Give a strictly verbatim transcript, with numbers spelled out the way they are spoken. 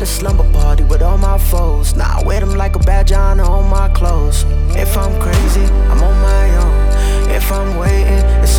slumber party with all my foes. Now I wear them like a badge on all my clothes. If I'm crazy, I'm on my own. If I'm waiting, it's